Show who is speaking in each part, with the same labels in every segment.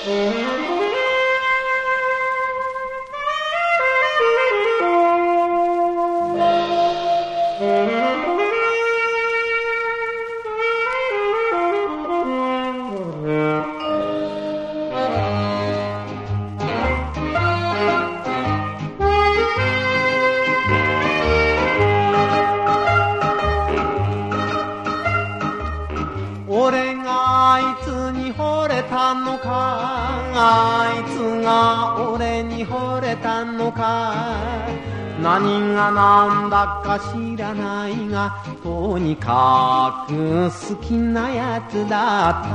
Speaker 1: 俺があいつに惚れたのか、あいつが俺に惚れたのか、何がなんだか知らないが、とにかく好きなやつだった。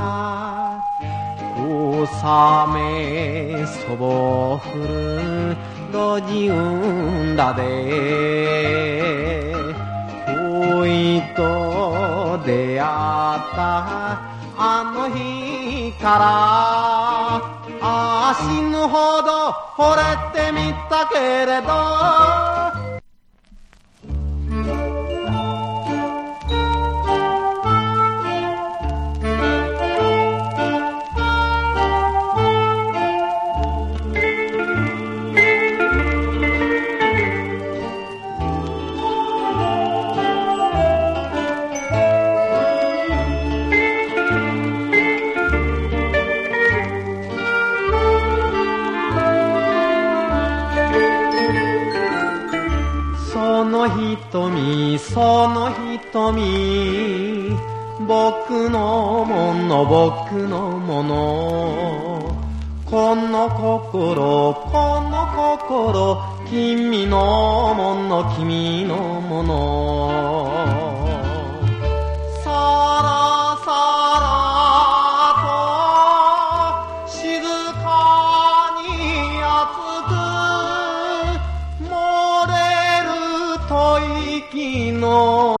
Speaker 1: 小雨そぼ降る路地運だで、恋と出会ったあの日から死ぬほど惚れてみたけれど、その瞳、その瞳、僕のもの、僕のもの。この心、この心、君のもの、君のもの。さらさらと静かに熱く漏れる吐息の